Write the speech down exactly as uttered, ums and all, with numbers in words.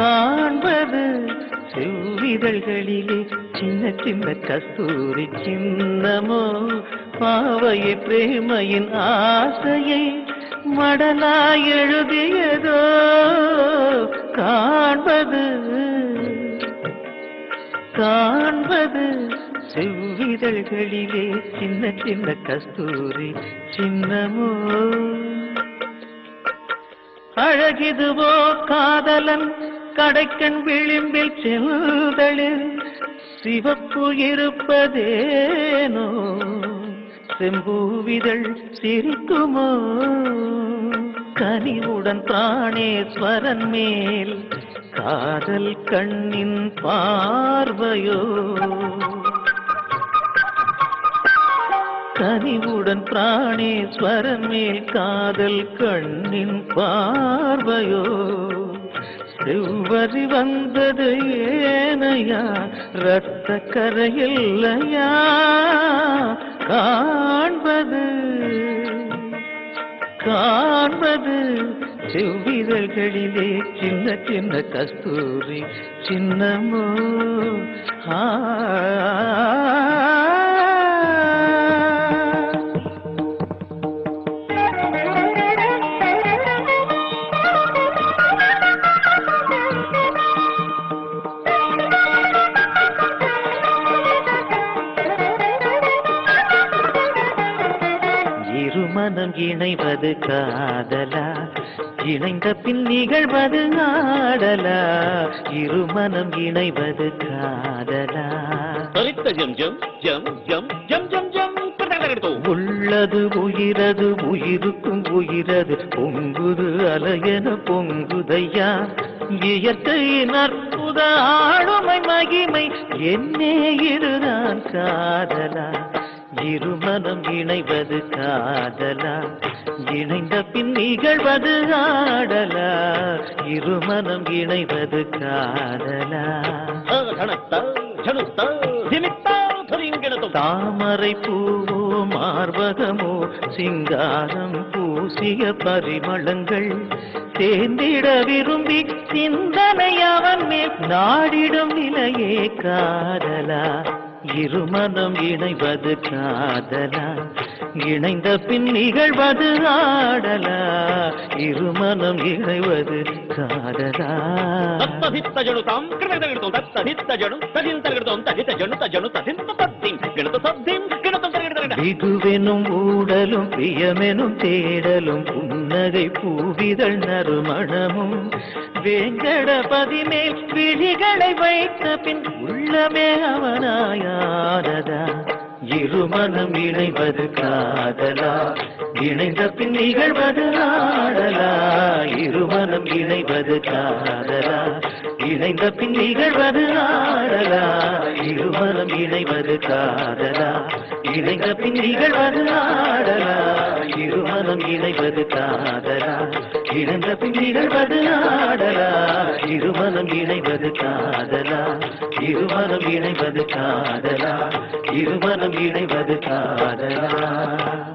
காண்பது செவ்விதழ்களிலே சின்ன சின்ன கஸ்தூரி சின்னமோ பாவையை பிரேமையின் ஆசையை மடலாய் எழுதியதோ காண்பது காண்பது செவ்விதழ்களிலே சின்ன சின்ன கஸ்தூரி சின்னமோ அழகிதுவோ காதலன் கடைக்கண் விளிம்பில் செல்தளில் சிவப்பு இருப்பதேனோ செம்பூவிதழ் சிரிக்குமோ கனிவுடன் பிராணேஸ்வரன் மேல் காதல் கண்ணின் பார்வையோ கனிவுடன் பிராணேஸ்வரன் மேல் காதல் கண்ணின் பார்வையோ செவ்வரி வந்தது ஏனையா இரத்த கரையில்லையா காண்பது காண்பது செவ்விதழ்களிலே சின்ன சின்ன கஸ்தூரி சின்னமோ ஆ இருமனம் இணைவது காதலா இணைந்த பின் நிகழ்வது ஆடலா இருமனம் இணைவது காதலா உள்ளது உயிரது உயிருக்கும் உயிரது பொங்குது அலையென பொங்குதையா இயற்கையின் அற்புத ஆளுமை மகிமை என்னே இதுதான் காதலா இருமனம் இணைவது காதலா இணைந்த பின் நிகழ்வது ஆடலா இருமனம் இணைவது காதலா தாமரை பூவோ மார்பகமோ சிங்காரம் பூசிய பரிமளங்கள் தேர்ந்திட விரும்பி சிந்தனை அவன் மேல் நாடிடும் நிலையே காதலா இருமனம் இணைவது காதலா இணைந்த பின் நிகழ்வது ஆடலா இருமனம் இணைவது காதலா பிகுவெனும் ஊடலும் பிரியமெனும் தேடலும் புன்னகை பூவிதழ் நறுமணமும் வேங்கடபதி மேல் விழிகளை வைத்த பின் உள்ளமே அவனாயானதா இருமனம் இணைவது காதலா இணைந்த பின் நிகழ்வது ஆடலா இருமனம் இணைவது காதலா இணைந்த பின் நிகழ்வது ஆடலா இருமனம் இணைவது காதலா இணைந்த பின் நிகழ்வது ஆடலா இருமனம் இணைவது காதலா இணைந்த பின் நிகழ்வது ஆடலா இருமனம் இணைவது காதலா இருமனம் இணைவது காதலா இருமனம் இணைவது காதலா